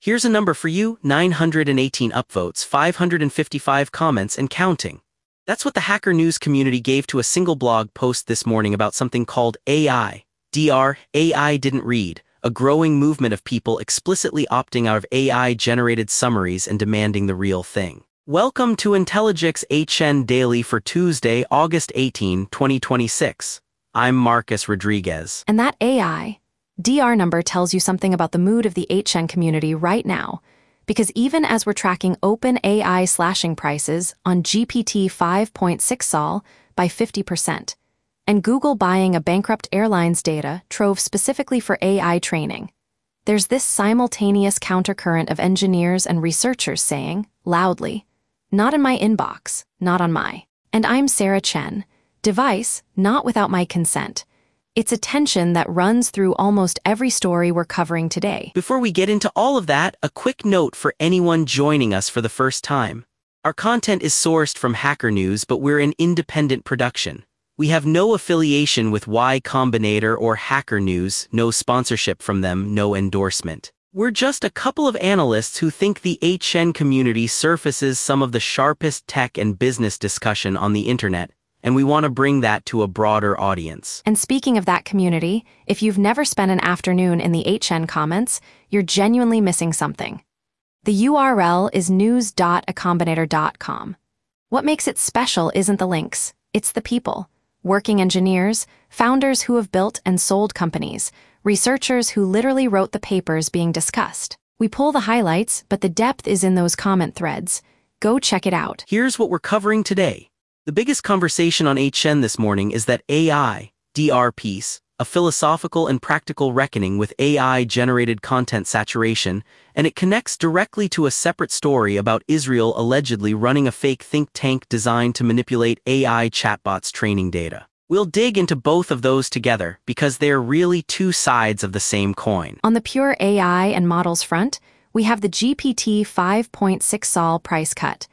Here's a number for you: 918 upvotes, 555 comments, and counting. That's what the Hacker News community gave to a single blog post this morning about something called AI. AI didn't read, a growing movement of people explicitly opting out of AI-generated summaries and demanding the real thing. Welcome to Intelligix HN Daily for Tuesday, August 18, 2026. I'm Marcus Rodriguez. And that AI DR number tells you something about the mood of the HN community right now, because even as we're tracking OpenAI slashing prices on GPT 5.6 Sol by 50%, and Google buying a bankrupt airline's data trove specifically for AI training, there's this simultaneous countercurrent of engineers and researchers saying, loudly, "Not in my inbox, not on my." And I'm Sarah Chen. Device, not without my consent. It's a tension that runs through almost every story we're covering today. Before we get into all of that, a quick note for anyone joining us for the first time. Our content is sourced from Hacker News, but we're an independent production. We have no affiliation with Y Combinator or Hacker News, no sponsorship from them, no endorsement. We're just a couple of analysts who think the HN community surfaces some of the sharpest tech and business discussion on the internet, and we want to bring that to a broader audience. And speaking of that community, if you've never spent an afternoon in the HN comments, you're genuinely missing something. The URL is news.acombinator.com. What makes it special isn't the links, it's the people. Working engineers, founders who have built and sold companies, researchers who literally wrote the papers being discussed. We pull the highlights, but the depth is in those comment threads. Go check it out. Here's what we're covering today. The biggest conversation on HN this morning is that AI, DR piece, a philosophical and practical reckoning with AI-generated content saturation, and it connects directly to a separate story about Israel allegedly running a fake think tank designed to manipulate AI chatbots' training data. We'll dig into both of those together because they're really two sides of the same coin. On the pure AI and models front, we have the GPT 5.6 Sol price cut,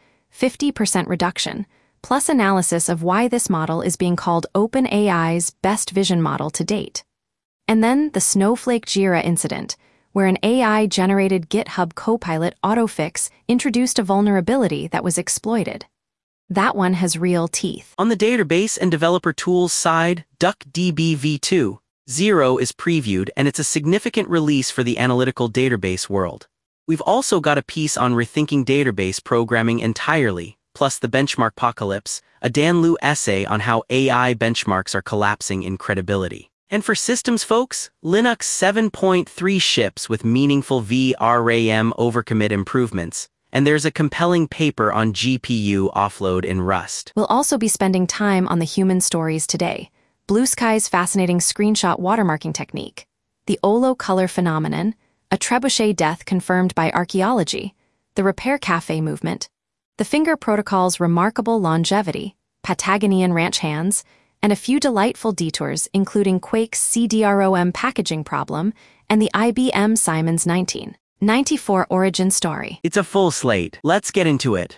50% reduction, plus analysis of why this model is being called OpenAI's best vision model to date. And then the Snowflake Jira incident, where an AI-generated GitHub Copilot autofix introduced a vulnerability that was exploited. That one has real teeth. On the database and developer tools side, DuckDB v2.0 is previewed, and it's a significant release for the analytical database world. We've also got a piece on rethinking database programming entirely, plus the benchmark apocalypse, a Dan Liu essay on how AI benchmarks are collapsing in credibility. And for systems folks, Linux 7.3 ships with meaningful VRAM overcommit improvements, and there's a compelling paper on GPU offload in Rust. We'll also be spending time on the human stories today. Blue Sky's fascinating screenshot watermarking technique, the Olo color phenomenon, a trebuchet death confirmed by archaeology, the Repair Cafe movement, the Finger Protocol's remarkable longevity, Patagonian ranch hands, and a few delightful detours including Quake's CDROM packaging problem and the IBM Simons 1994 origin story. It's a full slate. Let's get into it.